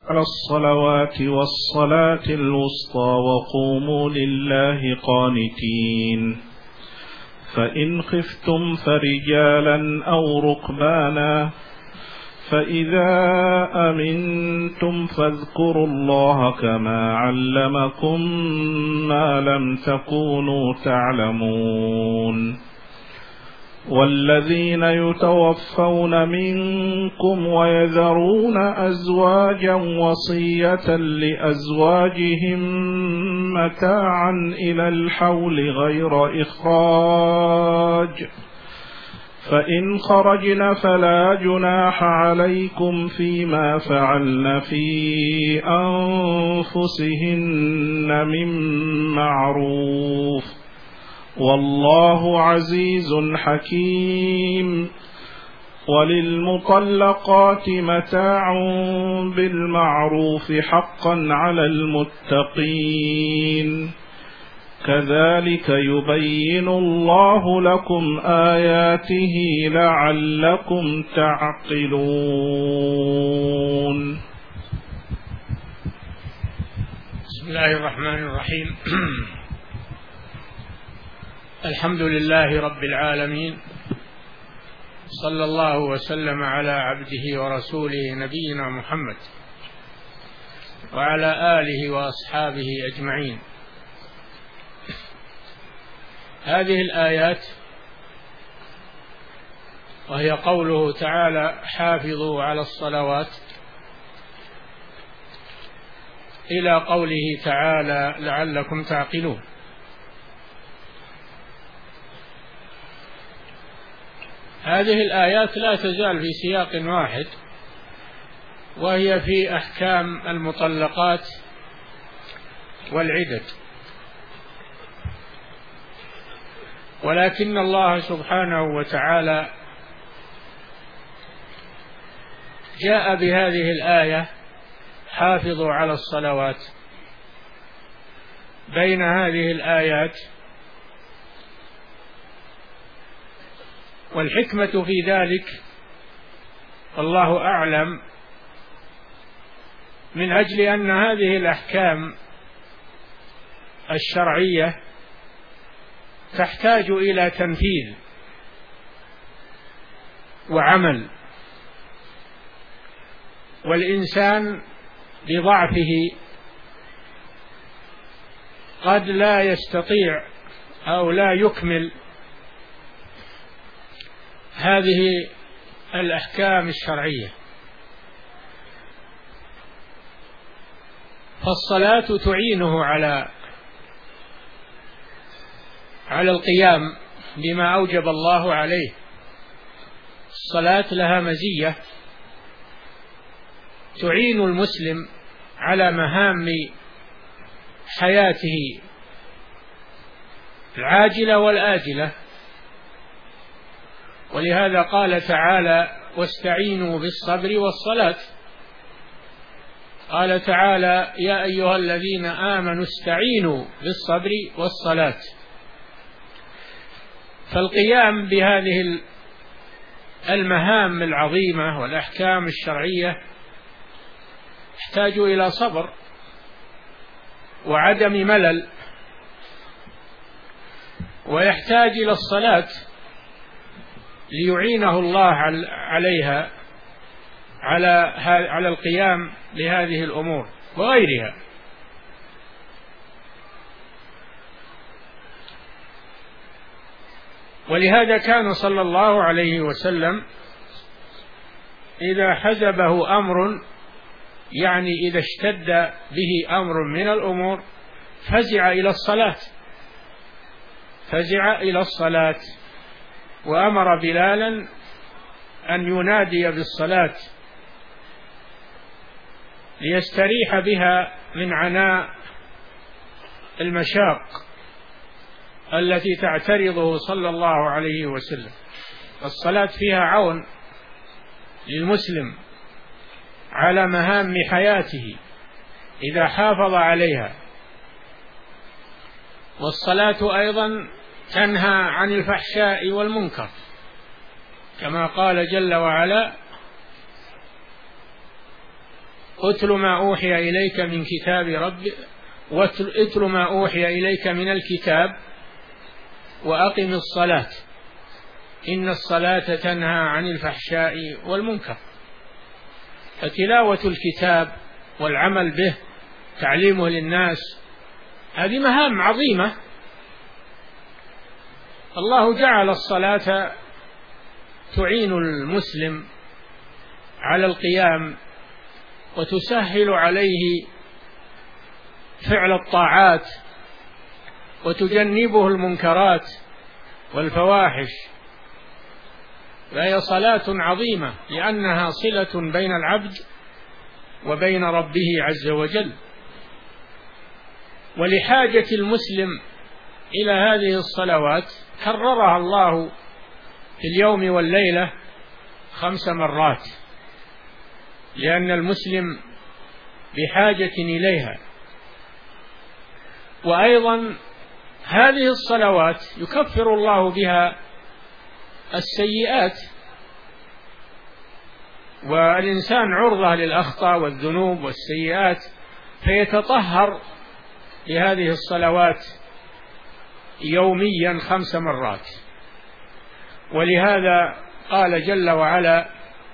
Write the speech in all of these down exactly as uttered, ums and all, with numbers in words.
على الصلوات والصلاة الوسطى وقوموا لله قانتين. فإن خفتم فرجالا أو ركبانا فإذا أمنتم فاذكروا الله كما علمكم ما لم تكونوا تعلمون. والذين يتوفون منكم ويذرون أزواجا وصية لأزواجهم متاعا إلى الحول غير إخراج، فإن خرجن فلا جناح عليكم فيما فعلن في أنفسهن من معروف، والله عزيز حكيم. وللمطلقات متاع بالمعروف حقا على المتقين، كذلك يبين الله لكم آياته لعلكم تعقلون. بسم الله الرحمن الرحيم. الحمد لله رب العالمين، صلى الله وسلم على عبده ورسوله نبينا محمد وعلى آله وأصحابه أجمعين. هذه الآيات وهي قوله تعالى: حافظوا على الصلوات، إلى قوله تعالى: لعلكم تعقلون. هذه الآيات لا تزال في سياق واحد، وهي في أحكام المطلقات والعدد، ولكن الله سبحانه وتعالى جاء بهذه الآية: حافظوا على الصلوات، بين هذه الآيات. والحكمة في ذلك والله أعلم، من أجل أن هذه الأحكام الشرعية تحتاج إلى تنفيذ وعمل، والإنسان بضعفه قد لا يستطيع أو لا يكمل هذه الأحكام الشرعية. فالصلاة تعينه على على القيام بما أوجب الله عليه. الصلاة لها مزية تعين المسلم على مهام حياته العاجلة والآجلة، ولهذا قال تعالى: واستعينوا بالصبر والصلاة. قال تعالى: يا أيها الذين آمنوا استعينوا بالصبر والصلاة. فالقيام بهذه المهام العظيمة والأحكام الشرعية يحتاج إلى صبر وعدم ملل، ويحتاج إلى الصلاة ليعينه الله عليها، على على القيام بهذه الأمور وغيرها. ولهذا كان صلى الله عليه وسلم إذا حزبه أمر، يعني إذا اشتد به أمر من الأمور، فزع إلى الصلاة فزع إلى الصلاة وأمر بلالا أن ينادي بالصلاة ليستريح بها من عناء المشاق التي تعترضه صلى الله عليه وسلم. الصلاة فيها عون للمسلم على مهام حياته إذا حافظ عليها. والصلاة أيضا تنهى عن الفحشاء والمنكر، كما قال جل وعلا: اتل ما أوحي إليك من كتاب ربك واتل ما أوحي إليك من الكتاب وأقم الصلاة إن الصلاة تنهى عن الفحشاء والمنكر. فتلاوة الكتاب والعمل به، تعليمه للناس، هذه مهام عظيمة. الله جعل الصلاة تعين المسلم على القيام وتسهل عليه فعل الطاعات وتجنبه المنكرات والفواحش، فهي صلاة عظيمة لأنها صلة بين العبد وبين ربه عز وجل. ولحاجة المسلم إلى هذه الصلوات كررها الله في اليوم والليلة خمس مرات، لأن المسلم بحاجة إليها. وأيضا هذه الصلوات يكفر الله بها السيئات، والإنسان عرضة للأخطاء والذنوب والسيئات، فيتطهر بهذه الصلوات يوميا خمس مرات. ولهذا قال جل وعلا: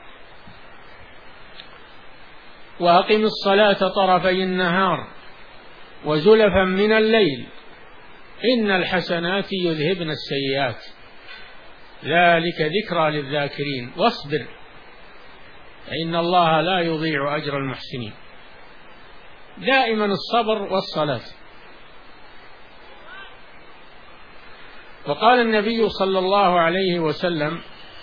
وأقم الصلاة طرفي النهار وزلفا من الليل إن الحسنات يذهبن السيئات ذلك ذكرى للذاكرين واصبر إن الله لا يضيع أجر المحسنين. دائما الصبر والصلاة. وقال النبي صلى الله عليه وسلم: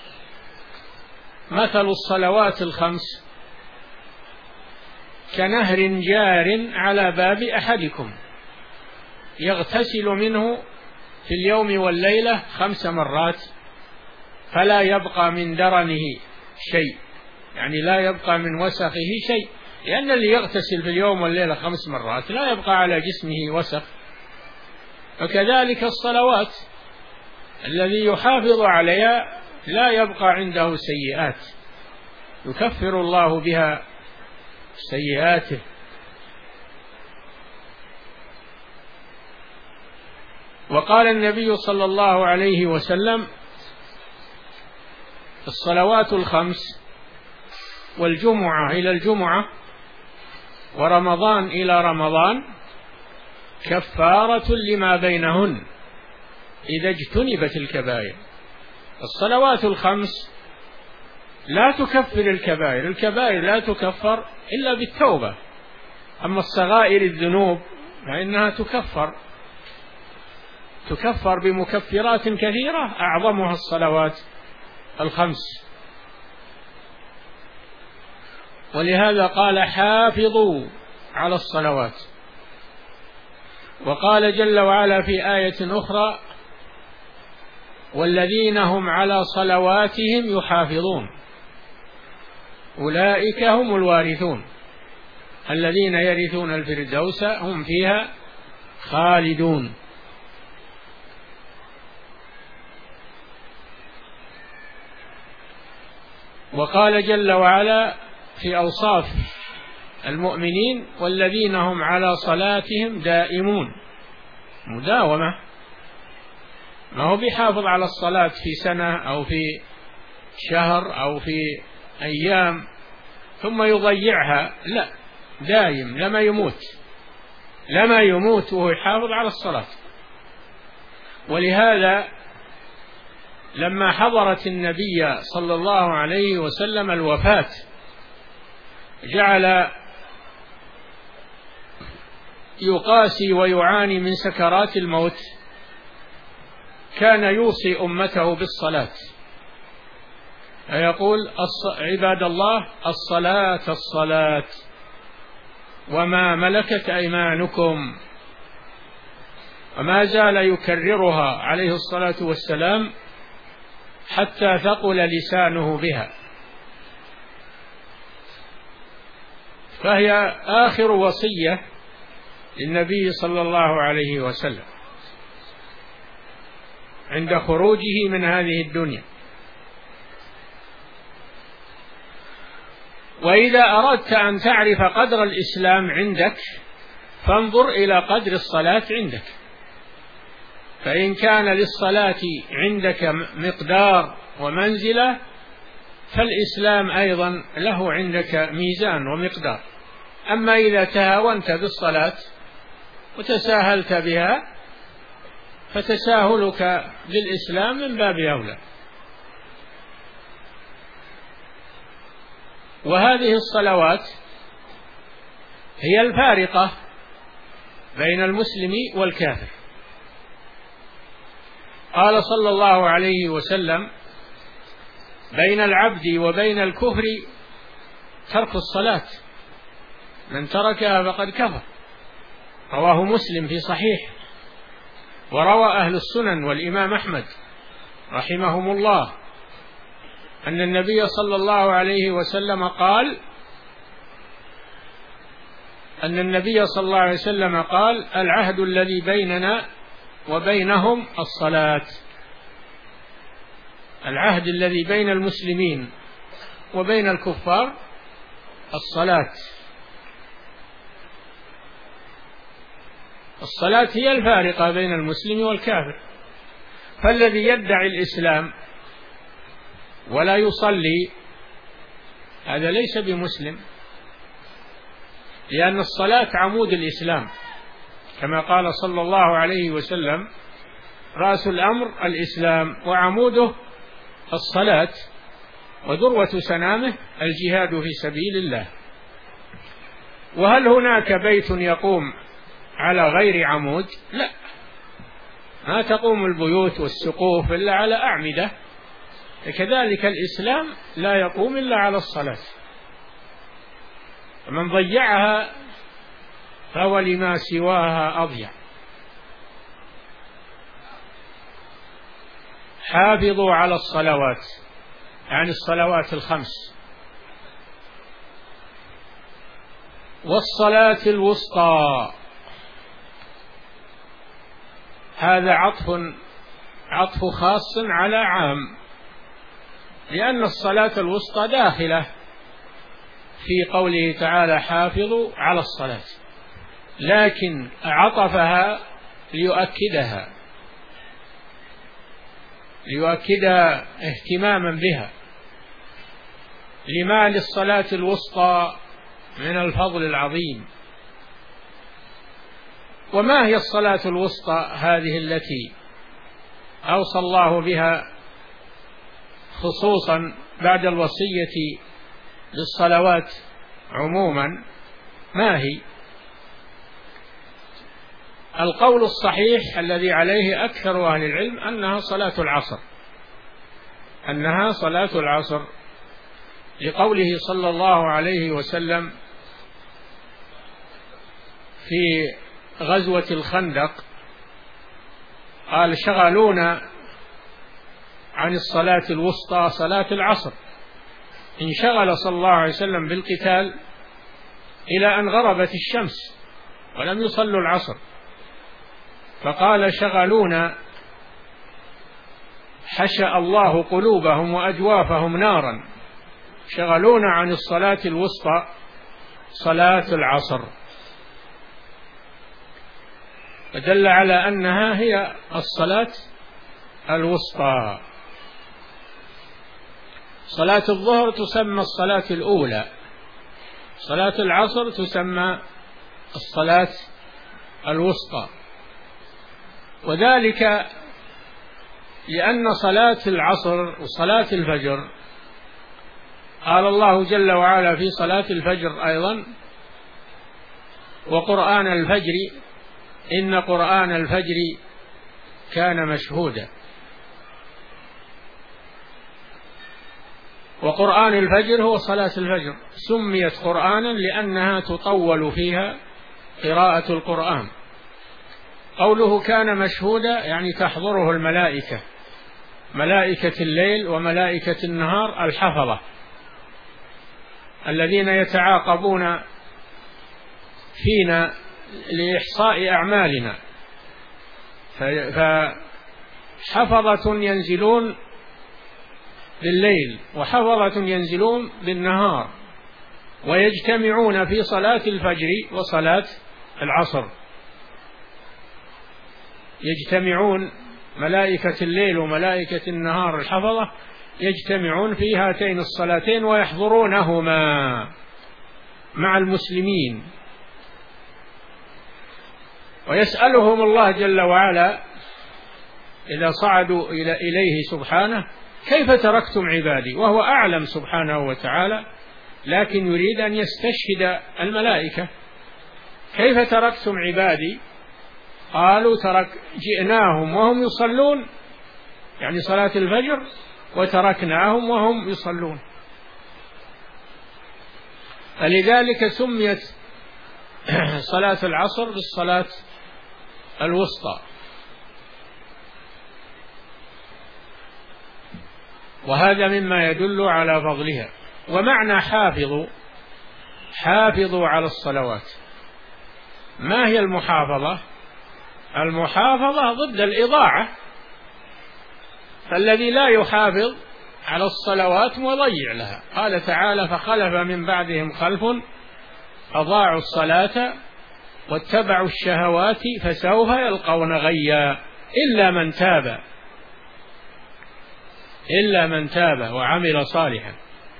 مثل الصلوات الخمس كنهر جار على باب أحدكم يغتسل منه في اليوم والليلة خمس مرات فلا يبقى من درنه شيء، يعني لا يبقى من وسخه شيء، لأن اللي يغتسل في اليوم والليلة خمس مرات لا يبقى على جسمه وسخ. فكذلك الصلوات، الذي يحافظ عليها لا يبقى عنده سيئات، يكفر الله بها سيئاته. وقال النبي صلى الله عليه وسلم: الصلوات الخمس والجمعة إلى الجمعة ورمضان إلى رمضان كفارة لما بينهن إذا اجتنبت الكبائر. الصلوات الخمس لا تكفر الكبائر، الكبائر لا تكفر إلا بالتوبة، أما الصغائر الذنوب فإنها تكفر تكفر بمكفرات كثيرة أعظمها الصلوات الخمس. ولهذا قال: حافظوا على الصلوات. وقال جل وعلا في آية أخرى: والذين هم على صلواتهم يحافظون أولئك هم الوارثون الذين يرثون الفردوس هم فيها خالدون. وقال جل وعلا في أوصاف المؤمنين: والذين هم على صلاتهم دائمون. مداومة، ما هو بيحافظ على الصلاة في سنة أو في شهر أو في أيام ثم يضيعها، لا، دائم لما يموت لما يموت وهو يحافظ على الصلاة. ولهذا لما حضرت النبي صلى الله عليه وسلم الوفاة جعل يقاسي ويعاني من سكرات الموت، كان يوصي أمته بالصلاة، فيقول: عباد الله الصلاة الصلاة وما ملكت أيمانكم، وما زال يكررها عليه الصلاة والسلام حتى ثقل لسانه بها، فهي آخر وصية للنبي صلى الله عليه وسلم عند خروجه من هذه الدنيا. وإذا أردت أن تعرف قدر الإسلام عندك فانظر إلى قدر الصلاة عندك، فإن كان للصلاة عندك مقدار ومنزلة فالإسلام أيضا له عندك ميزان ومقدار. أما إذا تهاونت بالصلاة وتساهلت بها فتساهلك بالإسلام من باب أولى. وهذه الصلوات هي الفارقة بين المسلم والكافر. قال صلى الله عليه وسلم: بين العبد وبين الكفر ترك الصلاة، من تركها فقد كفر. رواه مسلم في صحيح، وروى أهل السنن والإمام أحمد رحمهم الله أن النبي صلى الله عليه وسلم قال أن النبي صلى الله عليه وسلم قال: العهد الذي بيننا وبينهم الصلاة. العهد الذي بين المسلمين وبين الكفار الصلاة. الصلاة هي الفارقة بين المسلم والكافر. فالذي يدعي الإسلام ولا يصلي هذا ليس بمسلم، لأن الصلاة عمود الإسلام، كما قال صلى الله عليه وسلم: رأس الأمر الإسلام وعموده الصلاة وذروة سنامه الجهاد في سبيل الله. وهل هناك بيت يقوم على غير عمود؟ لا، ما تقوم البيوت والسقوف إلا على أعمدة. كذلك الإسلام لا يقوم إلا على الصلاة، فمن ضيعها فهو لما سواها أضيع. حافظوا على الصلوات، يعني الصلوات الخمس، والصلاة الوسطى. هذا عطف عطف خاص على عام، لأن الصلاة الوسطى داخلة في قوله تعالى: حافظوا على الصلاة، لكن عطفها ليؤكدها ليؤكدها اهتماما بها، لما للصلاة الوسطى من الفضل العظيم. وما هي الصلاة الوسطى هذه التي أوصى الله بها خصوصا بعد الوصية للصلوات عموما؟ ما هي؟ القول الصحيح الذي عليه أكثر أهل العلم أنها صلاة العصر، أنها صلاة العصر، لقوله صلى الله عليه وسلم في غزوة الخندق قال: شغلونا عن الصلاة الوسطى صلاة العصر. انشغل صلى الله عليه وسلم بالقتال إلى أن غربت الشمس ولم يصلوا العصر، فقال: شغلونا حشأ الله قلوبهم وأجوافهم نارا، شغلونا عن الصلاة الوسطى صلاة العصر. فدل على أنها هي الصلاة الوسطى. صلاة الظهر تسمى الصلاة الأولى، صلاة العصر تسمى الصلاة الوسطى، وذلك لأن صلاة العصر وصلاة الفجر قال الله جل وعلا في صلاة الفجر أيضا: وقرآن الفجر إن قرآن الفجر كان مشهودا. وقرآن الفجر هو صلاة الفجر، سميت قرآنا لأنها تطول فيها قراءة القرآن. قوله كان مشهودا يعني تحضره الملائكة، ملائكة الليل وملائكة النهار الحفظة الذين يتعاقبون فينا لإحصاء أعمالنا، فحفظة ينزلون بالليل وحفظة ينزلون بالنهار ويجتمعون في صلاة الفجر وصلاة العصر، يجتمعون ملائكة الليل وملائكة النهار الحفظة يجتمعون في هاتين الصلاتين ويحضرونهما مع المسلمين، ويسألهم الله جل وعلا إذا صعدوا إليه سبحانه: كيف تركتم عبادي؟ وهو أعلم سبحانه وتعالى، لكن يريد أن يستشهد الملائكة: كيف تركتم عبادي؟ قالوا: ترك جئناهم وهم يصلون، يعني صلاة الفجر، وتركناهم وهم يصلون. فلذلك سميت صلاة العصر بالصلاة الوسطى. وهذا مما يدل على فضلها. ومعنى حافظوا: حافظوا على الصلوات. ما هي المحافظة؟ المحافظة ضد الإضاعة، فالذي لا يحافظ على الصلوات مضيع لها. قال تعالى: فخلف من بعدهم خلف أضاعوا الصلاة واتبعوا الشهوات فسوف يلقون غيا إلا من تاب إلا من تاب وعمل صالحا.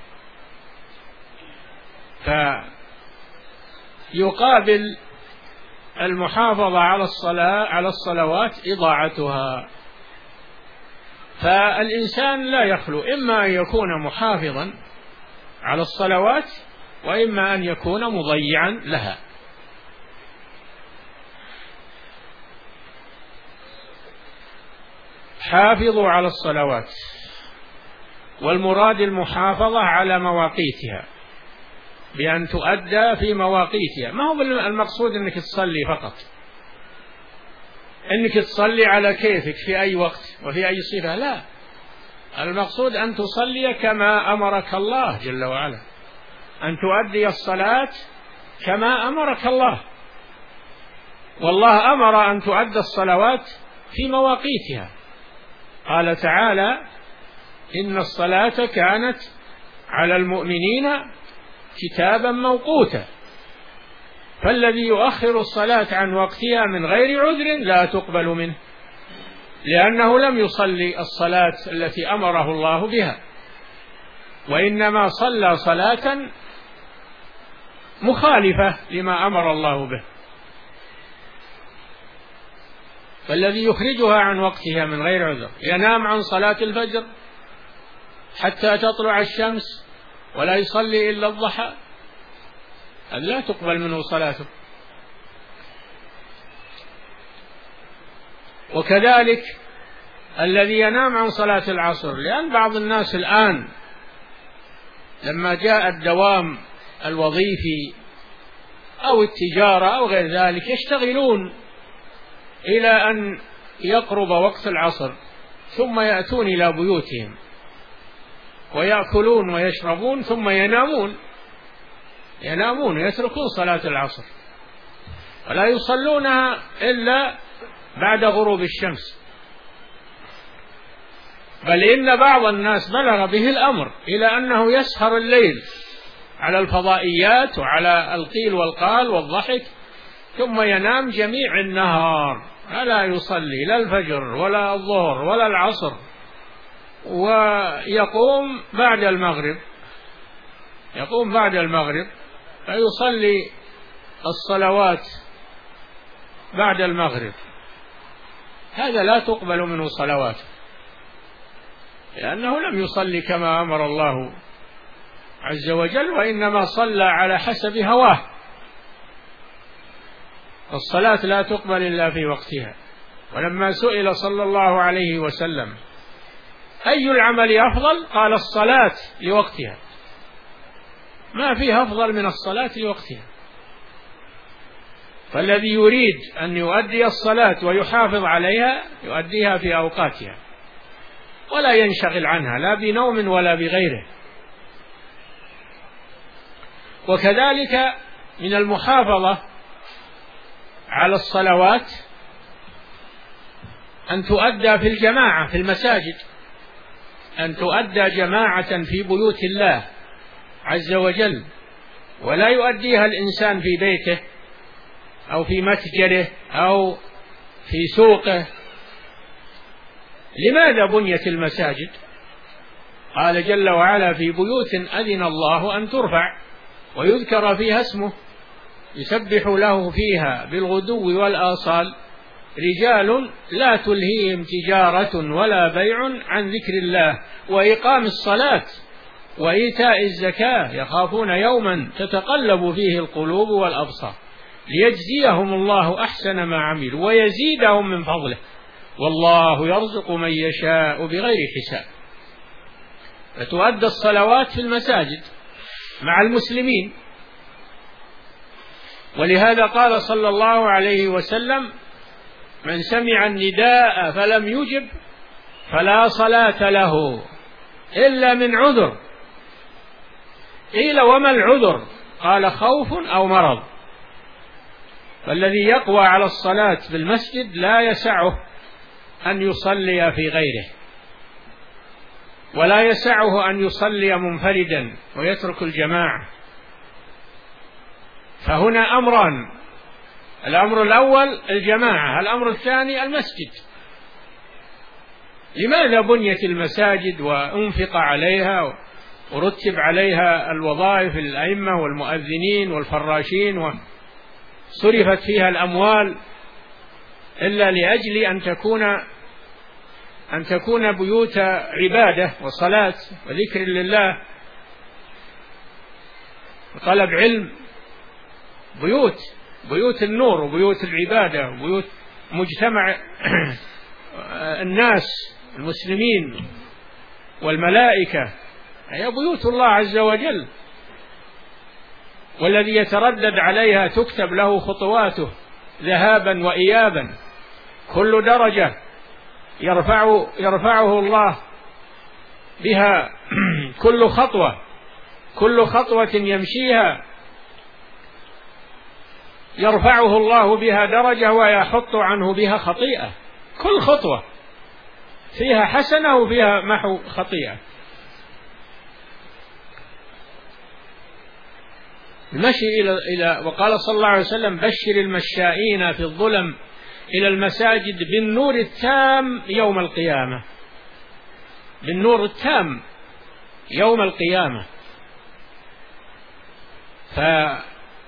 فيقابل المحافظة على الصلاة على الصلوات إضاعتها. فالإنسان لا يخلو إما أن يكون محافظا على الصلوات وإما أن يكون مضيعا لها. حافظوا على الصلوات، والمراد المحافظة على مواقيتها بأن تؤدى في مواقيتها. ما هو المقصود أنك تصلي فقط، أنك تصلي على كيفك في أي وقت وفي أي صفة، لا، المقصود أن تصلي كما أمرك الله جل وعلا، أن تؤدي الصلاة كما أمرك الله. والله أمر أن تؤدى الصلوات في مواقيتها. قال تعالى: إن الصلاة كانت على المؤمنين كتابا موقوتا. فالذي يؤخر الصلاة عن وقتها من غير عذر لا تقبل منه، لأنه لم يصلي الصلاة التي أمره الله بها، وإنما صلى صلاة مخالفة لما أمر الله به. فالذي يخرجها عن وقتها من غير عذر ينام عن صلاة الفجر حتى تطلع الشمس ولا يصلي إلا الضحى، لا تقبل منه صلاته. وكذلك الذي ينام عن صلاة العصر، لأن بعض الناس الآن لما جاء الدوام الوظيفي أو التجارة أو غير ذلك يشتغلون إلى أن يقرب وقت العصر، ثم يأتون إلى بيوتهم ويأكلون ويشربون ثم ينامون ينامون يتركون صلاة العصر ولا يصلونها إلا بعد غروب الشمس. بل إن بعض الناس بلغ به الأمر إلى أنه يسهر الليل على الفضائيات وعلى القيل والقال والضحك، ثم ينام جميع النهار فلا يصلي لا الفجر ولا الظهر ولا العصر، ويقوم بعد المغرب يقوم بعد المغرب فيصلي الصلوات بعد المغرب. هذا لا تقبل منه صلواته، لأنه لم يصلي كما أمر الله عز وجل، وإنما صلى على حسب هواه. الصلاة لا تقبل إلا في وقتها. ولما سئل صلى الله عليه وسلم أي العمل أفضل؟ قال الصلاة لوقتها، ما فيه أفضل من الصلاة لوقتها. فالذي يريد أن يؤدي الصلاة ويحافظ عليها يؤديها في أوقاتها ولا ينشغل عنها لا بنوم ولا بغيره. وكذلك من المحافظة على الصلوات أن تؤدى في الجماعة في المساجد، أن تؤدى جماعة في بيوت الله عز وجل، ولا يؤديها الإنسان في بيته أو في متجره أو في سوقه. لماذا بنيت المساجد؟ قال جل وعلا: في بيوت أذن الله أن ترفع ويذكر فيها اسمه يسبح له فيها بالغدو والآصال رجال لا تلهيهم تجارة ولا بيع عن ذكر الله وإقام الصلاة وإيتاء الزكاة يخافون يوما تتقلب فيه القلوب والأبصار ليجزيهم الله أحسن ما عملوا ويزيدهم من فضله والله يرزق من يشاء بغير حساب. فتؤدى الصلوات في المساجد مع المسلمين. ولهذا قال صلى الله عليه وسلم: من سمع النداء فلم يجب فلا صلاة له إلا من عذر. قيل: وما العذر؟ قال: خوف أو مرض. فالذي يقوى على الصلاة في المسجد لا يسعه أن يصلي في غيره، ولا يسعه أن يصلي منفردا ويترك الجماعة. فهنا أمران: الأمر الأول الجماعة، الأمر الثاني المسجد. لماذا بنيت المساجد وأنفق عليها ورتب عليها الوظائف الأئمة والمؤذنين والفراشين وصرفت فيها الأموال؟ إلا لأجل أن تكون أن تكون بيوت عبادة وصلاة وذكر لله وطلب علم، بيوت بيوت النور وبيوت العبادة وبيوت مجتمع الناس المسلمين والملائكة، هي بيوت الله عز وجل. والذي يتردد عليها تكتب له خطواته ذهابا وإيابا، كل درجة يرفع يرفعه الله بها، كل خطوة كل خطوة يمشيها يرفعه الله بها درجة ويحط عنه بها خطيئة. كل خطوة فيها حسنة وفيها محو خطيئة. المشي إلى إلى وقال صلى الله عليه وسلم: بشر المشائين في الظلم إلى المساجد بالنور التام يوم القيامة، بالنور التام يوم القيامة. فمن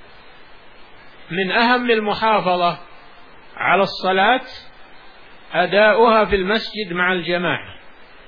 أهم المحافظة على الصلاة أداؤها في المسجد مع الجماعة،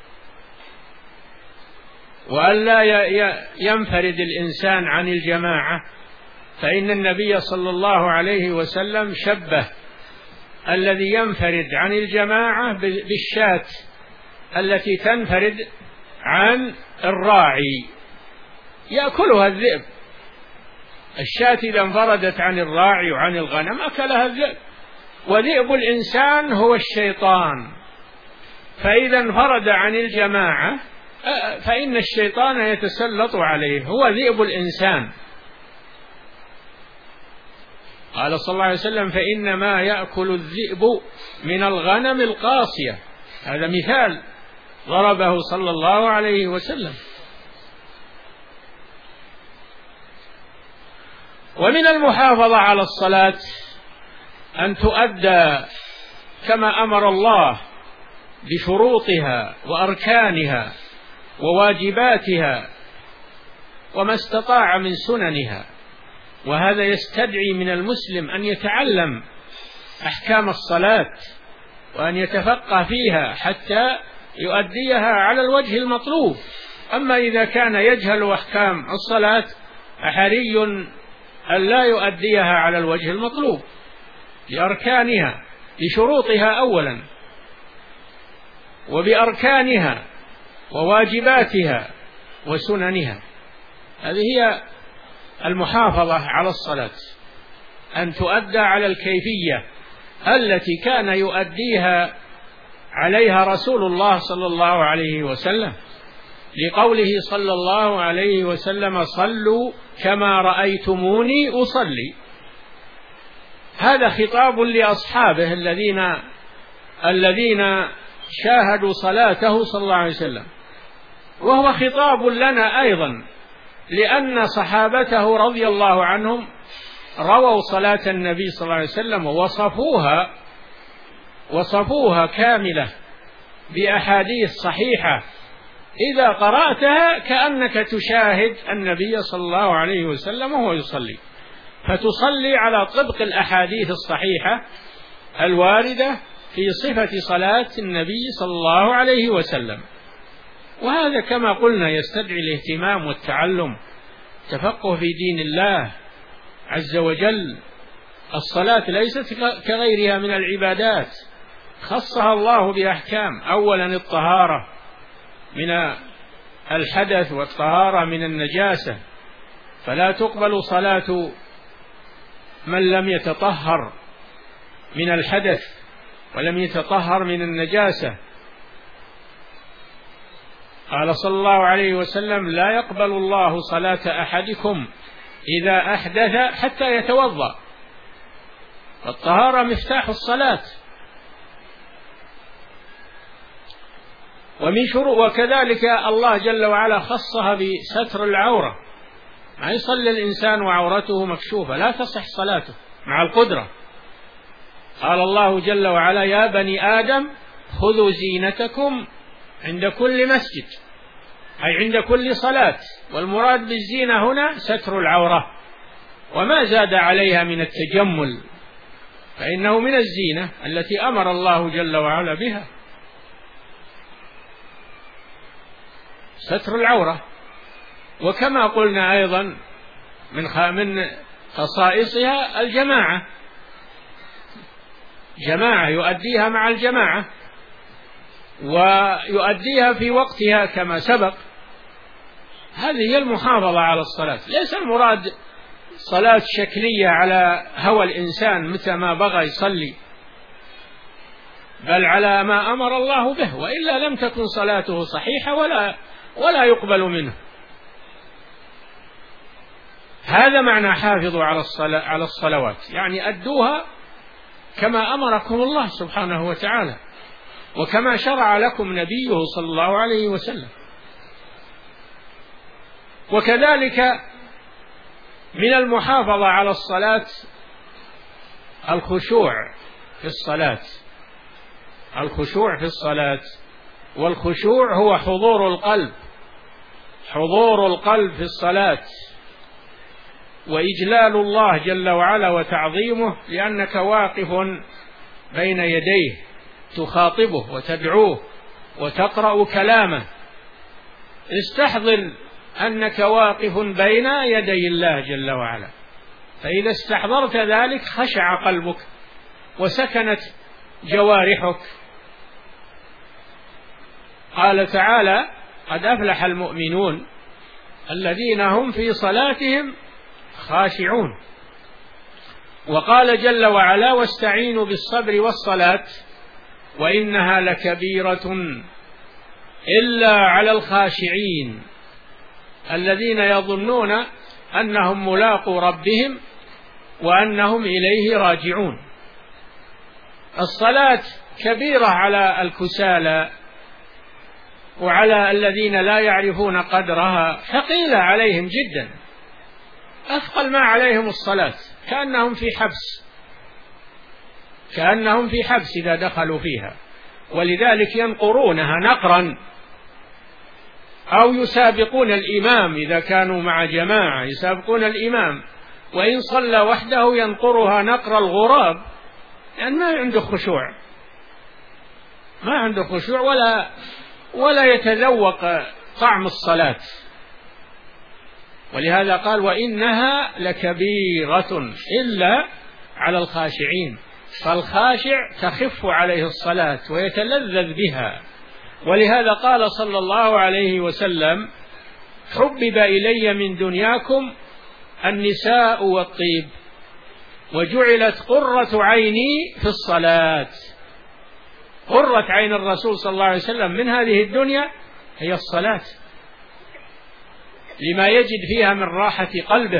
وألا ينفرد الإنسان عن الجماعة، فإن النبي صلى الله عليه وسلم شبه الذي ينفرد عن الجماعة بالشاة التي تنفرد عن الراعي يأكلها الذئب. الشاة إذا انفردت عن الراعي وعن الغنم أكلها الذئب، وذئب الإنسان هو الشيطان. فإذا انفرد عن الجماعة فإن الشيطان يتسلط عليه، هو ذئب الإنسان. قال صلى الله عليه وسلم: فإنما يأكل الذئب من الغنم القاصية. هذا مثال ضربه صلى الله عليه وسلم. ومن المحافظة على الصلاة أن تؤدى كما أمر الله بشروطها وأركانها وواجباتها وما استطاع من سننها. وهذا يستدعي من المسلم أن يتعلم أحكام الصلاة وأن يتفقه فيها حتى يؤديها على الوجه المطلوب. أما إذا كان يجهل أحكام الصلاة أحري أن لا يؤديها على الوجه المطلوب، بأركانها بشروطها أولا، وبأركانها وواجباتها وسننها. هذه هي المحافظة على الصلاة، أن تؤدى على الكيفية التي كان يؤديها عليها رسول الله صلى الله عليه وسلم، لقوله صلى الله عليه وسلم: صلوا كما رأيتموني أصلي. هذا خطاب لأصحابه الذين الذين شاهدوا صلاته صلى الله عليه وسلم، وهو خطاب لنا أيضا لأن صحابته رضي الله عنهم رووا صلاة النبي صلى الله عليه وسلم ووصفوها وصفوها كاملة بأحاديث صحيحة، إذا قرأتها كأنك تشاهد النبي صلى الله عليه وسلم وهو يصلي، فتصلي على طبق الأحاديث الصحيحة الواردة في صفة صلاة النبي صلى الله عليه وسلم. وهذا كما قلنا يستدعي الاهتمام والتعلم، تفقه في دين الله عز وجل. الصلاة ليست كغيرها من العبادات، خصها الله بأحكام، أولا الطهارة من الحدث والطهارة من النجاسة، فلا تقبل صلاة من لم يتطهر من الحدث ولم يتطهر من النجاسة. قال صلى الله عليه وسلم: لا يقبل الله صلاة أحدكم إذا أحدث حتى يتوضأ. الطهارة مفتاح الصلاة. ومن شروط وكذلك الله جل وعلا خصها بستر العورة، ما يصلي الإنسان وعورته مكشوفة لا تصح صلاته مع القدرة. قال الله جل وعلا: يا بني آدم خذوا زينتكم عند كل مسجد، أي عند كل صلاة. والمراد بالزينة هنا ستر العورة وما زاد عليها من التجمل، فإنه من الزينة التي أمر الله جل وعلا بها ستر العورة. وكما قلنا أيضا من من خصائصها الجماعة، جماعة يؤديها مع الجماعة ويؤديها في وقتها كما سبق. هذه هي المحافظة على الصلاة. ليس المراد صلاة شكلية على هوى الإنسان متى ما بغى يصلي، بل على ما أمر الله به، وإلا لم تكن صلاته صحيحة ولا ولا يقبل منه. هذا معنى حافظوا على الصلاة على الصلوات، يعني أدوها كما أمركم الله سبحانه وتعالى وكما شرع لكم نبيه صلى الله عليه وسلم. وكذلك من المحافظة على الصلاة الخشوع في الصلاة، الخشوع في الصلاة. والخشوع هو حضور القلب، حضور القلب في الصلاة وإجلال الله جل وعلا وتعظيمه، لأنك واقف بين يديه تخاطبه وتدعوه وتقرأ كلامه. استحضر أنك واقف بين يدي الله جل وعلا، فإذا استحضرت ذلك خشع قلبك وسكنت جوارحك. قال تعالى: قد أفلح المؤمنون الذين هم في صلاتهم خاشعون. وقال جل وعلا: واستعينوا بالصبر والصلاة وإنها لكبيرة إلا على الخاشعين الذين يظنون أنهم ملاقو ربهم وأنهم إليه راجعون. الصلاة كبيرة على الكسالى وعلى الذين لا يعرفون قدرها، ثقيلة عليهم جدا، أثقل ما عليهم الصلاة، كأنهم في حبس، كأنهم في حبس إذا دخلوا فيها، ولذلك ينقرونها نقرا، أو يسابقون الإمام إذا كانوا مع جماعة، يسابقون الإمام، وإن صلى وحده ينقرها نقر الغراب، لأن يعني ما عنده خشوع، ما عنده خشوع ولا ولا يتذوق طعم الصلاة. ولهذا قال: وإنها لكبيرة إلا على الخاشعين. فالخاشع تخف عليه الصلاة ويتلذذ بها. ولهذا قال صلى الله عليه وسلم: حبب إلي من دنياكم النساء والطيب وجعلت قرة عيني في الصلاة. قرة عين الرسول صلى الله عليه وسلم من هذه الدنيا هي الصلاة، لما يجد فيها من راحة قلبه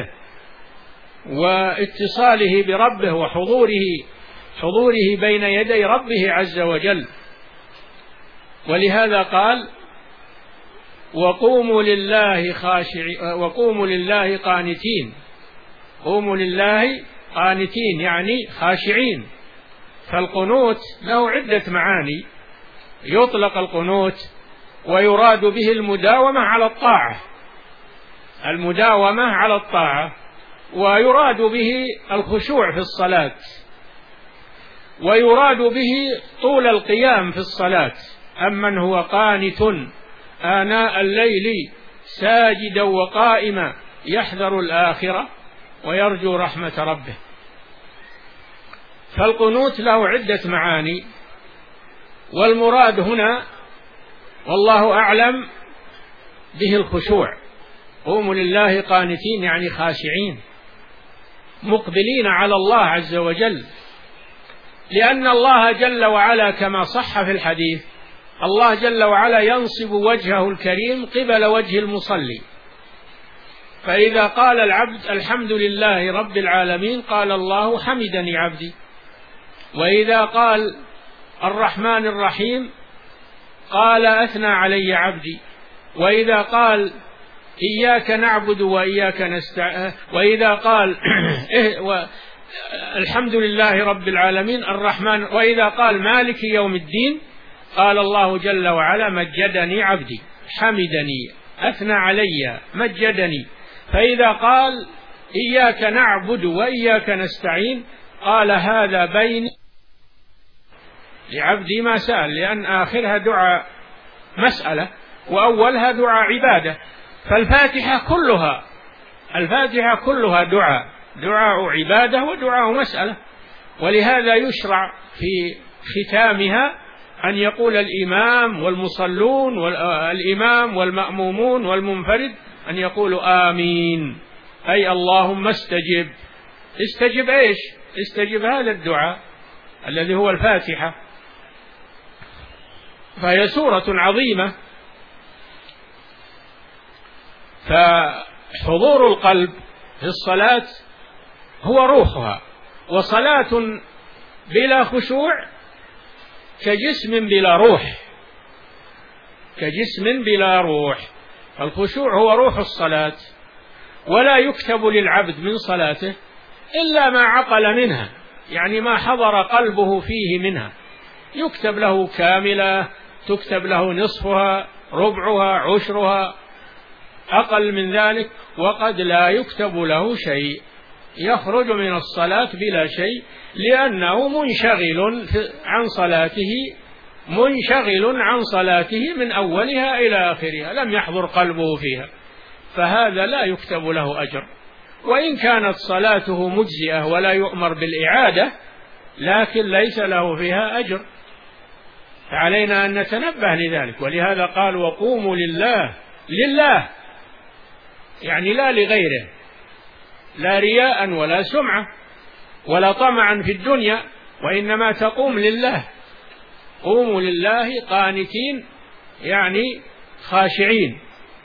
واتصاله بربه وحضوره حضوره بين يدي ربه عز وجل. ولهذا قال: وقوموا لله خاشع وقوموا لله قانتين. قوموا لله قانتين يعني خاشعين. فالقنوت له عدة معاني، يطلق القنوت ويراد به المداومة على الطاعة، المداومة على الطاعة، ويراد به الخشوع في الصلاة، ويراد به طول القيام في الصلاة. أمن هو قانت آناء الليل ساجدا وقائما يحذر الآخرة ويرجو رحمة ربه. فالقنوت له عدة معاني، والمراد هنا والله أعلم به الخشوع. قوموا لله قانتين يعني خاشعين مقبلين على الله عز وجل، لأن الله جل وعلا كما صح في الحديث الله جل وعلا ينصب وجهه الكريم قبل وجه المصلي، فإذا قال العبد الحمد لله رب العالمين قال الله حمدني عبدي، وإذا قال الرحمن الرحيم قال أثنى علي عبدي، وإذا قال إياك نعبد وإياك نستعين، وإذا قال الحمد لله رب العالمين الرحمن، وإذا قال مالك يوم الدين قال الله جل وعلا مجدني عبدي حمدني أثنى علي مجدني. فإذا قال إياك نعبد وإياك نستعين قال هذا بيني لعبدي ما سأل، لأن آخرها دعاء مسألة وأولها دعاء عبادة. فالفاتحة كلها الفاتحة كلها دعاء دعاء عبادة ودعاء مسألة، ولهذا يشرع في ختامها أن يقول الإمام والمصلون والإمام والمأمومون والمنفرد أن يقولوا آمين، أي اللهم استجب. استجب إيش؟ استجب هذا الدعاء الذي هو الفاتحة. فهي سورة عظيمة، فحضور القلب في الصلاة هو روحها، وصلاة بلا خشوع كجسم بلا روح، كجسم بلا روح. الخشوع هو روح الصلاة، ولا يكتب للعبد من صلاته إلا ما عقل منها، يعني ما حضر قلبه فيه منها، يكتب له كاملة، تكتب له نصفها، ربعها، عشرها، أقل من ذلك، وقد لا يكتب له شيء، يخرج من الصلاة بلا شيء، لأنه منشغل عن صلاته منشغل عن صلاته من أولها إلى آخرها، لم يحضر قلبه فيها، فهذا لا يكتب له أجر. وإن كانت صلاته مجزئة ولا يؤمر بالإعادة، لكن ليس له فيها أجر، فعلينا أن نتنبه لذلك. ولهذا قال وقوموا لله، لله يعني لا لغيره، لا رياء ولا سمعة ولا طمعا في الدنيا، وإنما تقوم لله. قوموا لله قانتين يعني خاشعين.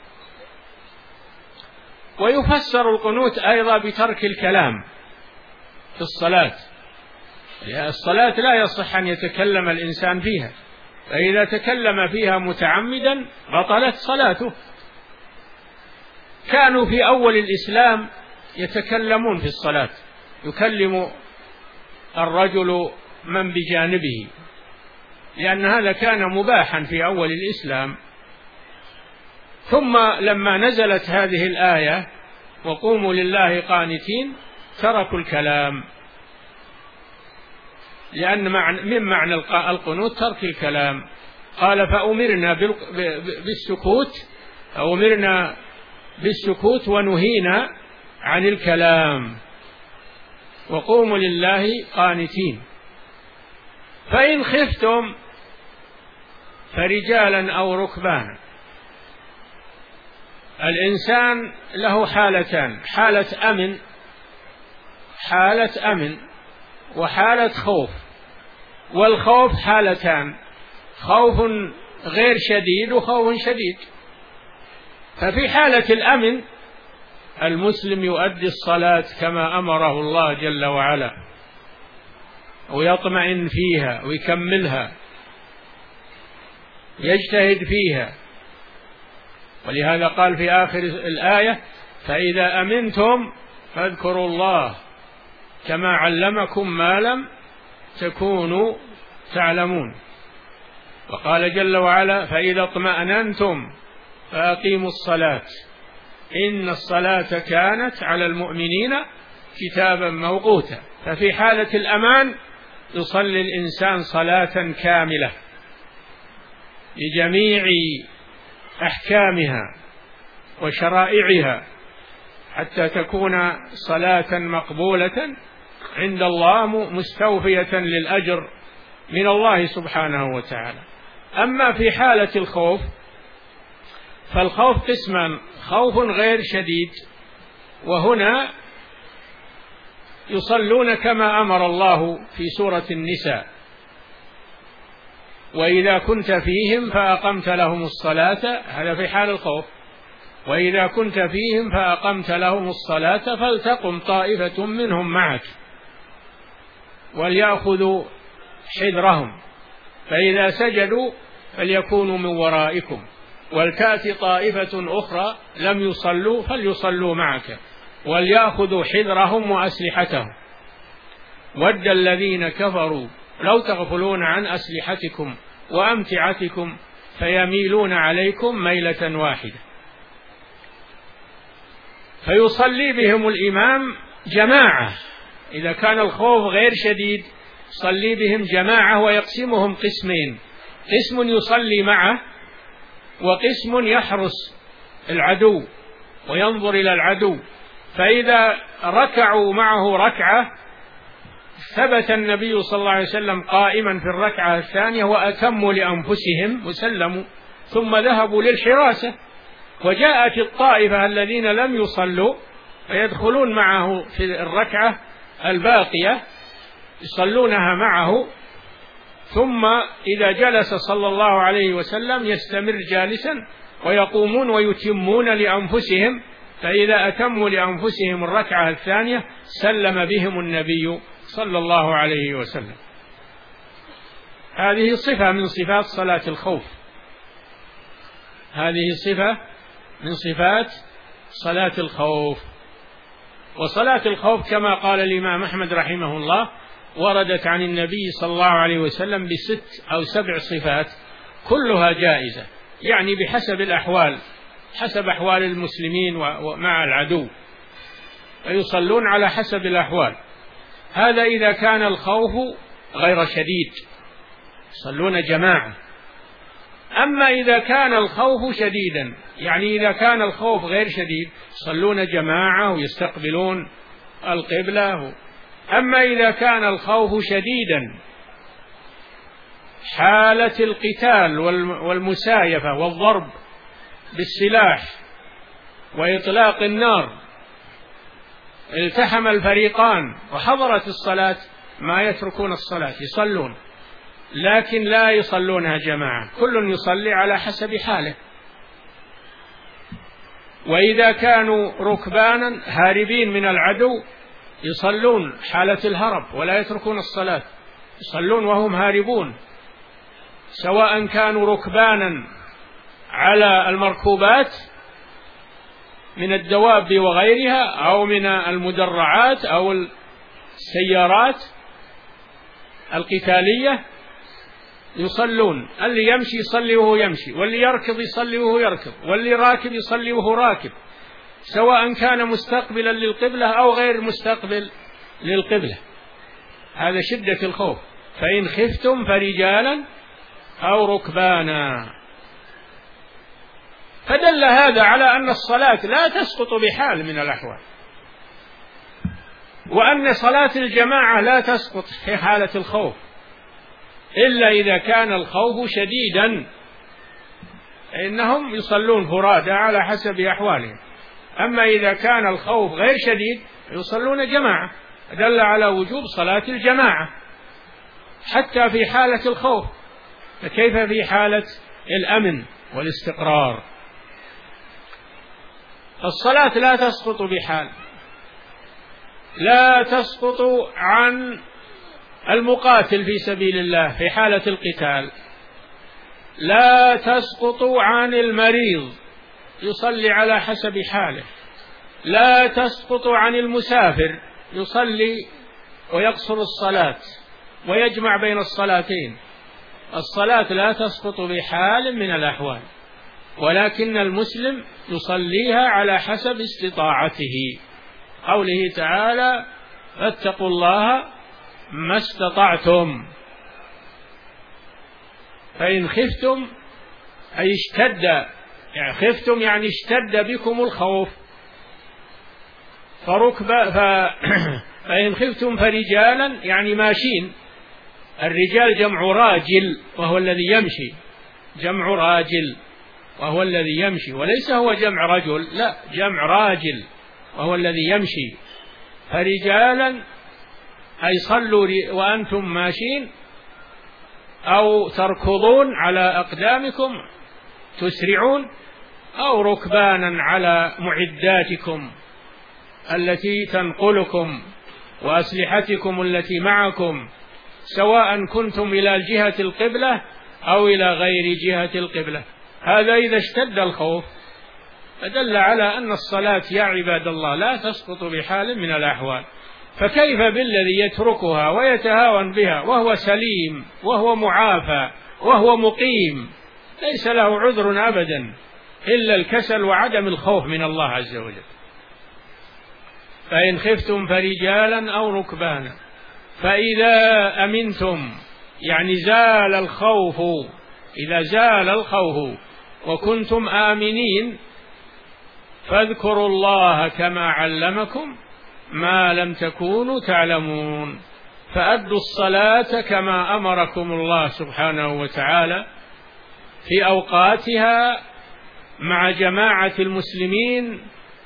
ويفسر القنوت أيضا بترك الكلام في الصلاة، الصلاة لا يصح أن يتكلم الإنسان فيها، فإذا تكلم فيها متعمدا بطلت صلاته. كانوا في أول الإسلام يتكلمون في الصلاة، يكلم الرجل من بجانبه، لأن هذا كان مباحا في أول الإسلام. ثم لما نزلت هذه الآية وقوموا لله قانتين تركوا الكلام، لأن من معنى القنوت ترك الكلام. قال فأمرنا بالسكوت، أمرنا بالسكوت ونهينا عن الكلام. وقوموا لله قانتين. فإن خفتم فرجالا أو ركبانا. الإنسان له حالتان، حالة أمن حالة أمن وحالة خوف. والخوف حالتان، خوف غير شديد وخوف شديد. ففي حالة الأمن المسلم يؤدي الصلاة كما أمره الله جل وعلا، ويطمئن فيها ويكملها، يجتهد فيها، ولهذا قال في آخر الآية: فإذا أمنتم فاذكروا الله كما علمكم ما لم تكونوا تعلمون. وقال جل وعلا: فإذا اطمأننتم فأقيموا الصلاة إن الصلاة كانت على المؤمنين كتابا موقوتا. ففي حالة الأمان يصلي الإنسان صلاة كاملة لجميع أحكامها وشرائعها حتى تكون صلاة مقبولة عند الله مستوفية للأجر من الله سبحانه وتعالى. أما في حالة الخوف فالخوف قسمان: خوف غير شديد، وهنا يصلون كما أمر الله في سورة النساء: وإذا كنت فيهم فأقمت لهم الصلاة، هذا في حال الخوف، وإذا كنت فيهم فأقمت لهم الصلاة فلتقم طائفة منهم معك وليأخذوا حذرهم فإذا سجدوا فليكونوا من ورائكم ولتأتي طائفة أخرى لم يصلوا فليصلوا معك وليأخذوا حذرهم وأسلحتهم ود الذين كفروا لو تغفلون عن أسلحتكم وأمتعتكم فيميلون عليكم ميلة واحدة. فيصلي بهم الإمام جماعة، إذا كان الخوف غير شديد يصلي بهم جماعة ويقسمهم قسمين: قسم يصلي معه وقسم يحرس العدو وينظر إلى العدو. فإذا ركعوا معه ركعة ثبت النبي صلى الله عليه وسلم قائما في الركعة الثانية وأتموا لأنفسهم وسلموا ثم ذهبوا للحراسة. وجاءت الطائفة الذين لم يصلوا فيدخلون معه في الركعة الباقية يصلونها معه، ثم إذا جلس صلى الله عليه وسلم يستمر جالسا ويقومون ويتمون لأنفسهم، فإذا أتموا لأنفسهم الركعة الثانية سلم بهم النبي صلى الله عليه وسلم. هذه صفة من صفات صلاة الخوف، هذه صفة من صفات صلاة الخوف. وصلاة الخوف كما قال الإمام أحمد رحمه الله وردت عن النبي صلى الله عليه وسلم بست أو سبع صفات كلها جائزة، يعني بحسب الأحوال، حسب أحوال المسلمين ومع العدو، فيصلون على حسب الأحوال. هذا إذا كان الخوف غير شديد يصلون جماعة. أما إذا كان الخوف شديدا، يعني إذا كان الخوف غير شديد يصلون جماعة ويستقبلون القبلة. أما إذا كان الخوف شديدا حالة القتال والمسايفة والضرب بالسلاح وإطلاق النار، التحم الفريقان وحضرت الصلاة ما يتركون الصلاة يصلون، لكن لا يصلونها جماعة، كل يصلي على حسب حاله. وإذا كانوا ركبانا هاربين من العدو يصلون حالة الهرب ولا يتركون الصلاة، يصلون وهم هاربون، سواء كانوا ركبانا على المركوبات من الدواب وغيرها أو من المدرعات أو السيارات القتالية، يصلون. اللي يمشي يصلي وهو يمشي، واللي يركض يصلي وهو يركض، واللي راكب يصلي وهو راكب، سواء كان مستقبلا للقبلة أو غير مستقبل للقبلة. هذا شدة الخوف. فإن خفتم فرجالا أو ركبانا. فدل هذا على أن الصلاة لا تسقط بحال من الأحوال، وأن صلاة الجماعة لا تسقط في حالة الخوف إلا إذا كان الخوف شديدا، إنهم يصلون فرادى على حسب أحوالهم. أما إذا كان الخوف غير شديد يصلون جماعة، دل على وجوب صلاة الجماعة حتى في حالة الخوف، فكيف في حالة الأمن والاستقرار؟ الصلاة لا تسقط بحال، لا تسقط عن المقاتل في سبيل الله في حالة القتال، لا تسقط عن المريض يصلي على حسب حاله، لا تسقط عن المسافر يصلي ويقصر الصلاة ويجمع بين الصلاتين. الصلاة لا تسقط بحال من الأحوال، ولكن المسلم يصليها على حسب استطاعته. قوله تعالى: فاتقوا الله ما استطعتم. فإن خفتم أي اشتد، يعني خفتم يعني اشتد بكم الخوف، فركب ف... فإن خفتم فرجالا يعني ماشين. الرجال جمع راجل وهو الذي يمشي، جمع راجل وهو الذي يمشي، وليس هو جمع رجل، لا، جمع راجل وهو الذي يمشي. فرجالا أي صلوا وأنتم ماشين، أو تركضون على أقدامكم تسرعون، أو ركبانا على معداتكم التي تنقلكم وأسلحتكم التي معكم، سواء كنتم إلى جهة القبلة أو إلى غير جهة القبلة. هذا إذا اشتد الخوف، فدل على أن الصلاة يا عباد الله لا تسقط بحال من الأحوال. فكيف بالذي يتركها ويتهاون بها وهو سليم وهو معافى وهو مقيم، ليس له عذر أبدا إلا الكسل وعدم الخوف من الله عز وجل. فإن خفتم فرجالا أو ركبانا، فإذا أمنتم يعني زال الخوف، إذا زال الخوف وكنتم آمنين، فاذكروا الله كما علمكم ما لم تكونوا تعلمون. فأدوا الصلاة كما أمركم الله سبحانه وتعالى في أوقاتها مع جماعة المسلمين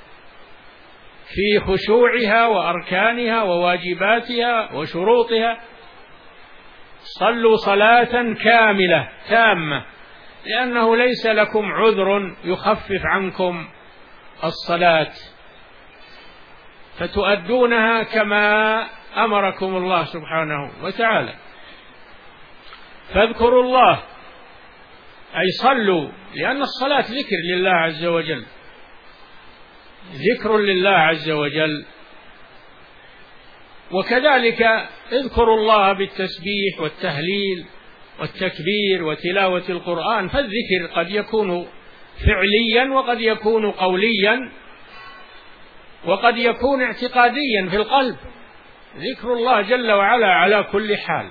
في خشوعها وأركانها وواجباتها وشروطها. صلوا صلاة كاملة تامة، لأنه ليس لكم عذر يخفف عنكم الصلاة، فتؤدونها كما أمركم الله سبحانه وتعالى. فاذكروا الله أي صلوا، لأن الصلاة ذكر لله عز وجل، ذكر لله عز وجل. وكذلك اذكروا الله بالتسبيح والتهليل والتكبير وتلاوة القرآن. فالذكر قد يكون فعليا وقد يكون قوليا وقد يكون اعتقاديا في القلب. ذكر الله جل وعلا على كل حال،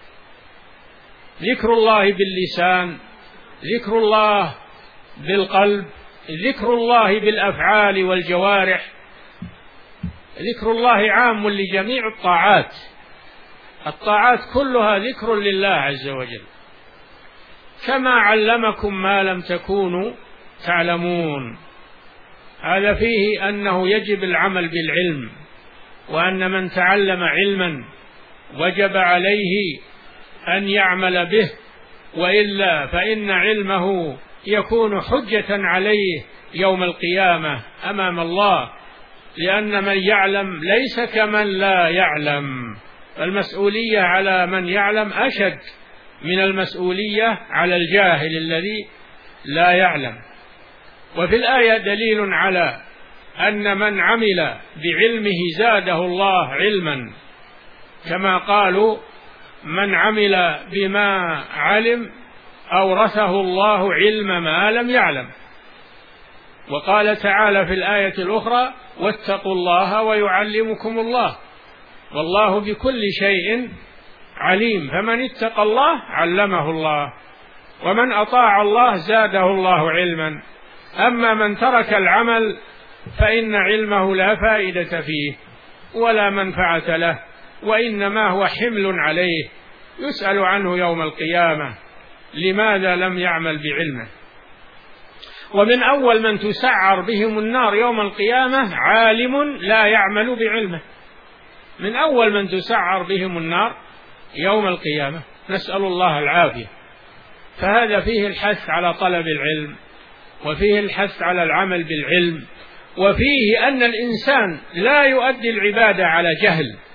ذكر الله باللسان، ذكر الله بالقلب، ذكر الله بالأفعال والجوارح. ذكر الله عام لجميع الطاعات، الطاعات كلها ذكر لله عز وجل. كما علمكم ما لم تكونوا تعلمون. هذا فيه أنه يجب العمل بالعلم، وأن من تعلم علما وجب عليه أن يعمل به، وإلا فإن علمه يكون حجة عليه يوم القيامة أمام الله، لأن من يعلم ليس كمن لا يعلم. المسؤولية على من يعلم أشد من المسؤولية على الجاهل الذي لا يعلم. وفي الآية دليل على أن من عمل بعلمه زاده الله علما، كما قالوا: من عمل بما علم أورثه الله علم ما لم يعلم. وقال تعالى في الآية الأخرى: واتقوا الله ويعلمكم الله والله بكل شيء عليم. فمن اتقى الله علمه الله، ومن أطاع الله زاده الله علما. أما من ترك العمل فإن علمه لا فائدة فيه ولا منفعة له، وإنما هو حمل عليه يسأل عنه يوم القيامة لماذا لم يعمل بعلمه. ومن أول من تسعر بهم النار يوم القيامة عالم لا يعمل بعلمه، من أول من تسعر بهم النار يوم القيامة، نسأل الله العافية. فهذا فيه الحث على طلب العلم، وفيه الحث على العمل بالعلم، وفيه أن الإنسان لا يؤدي العبادة على جهل،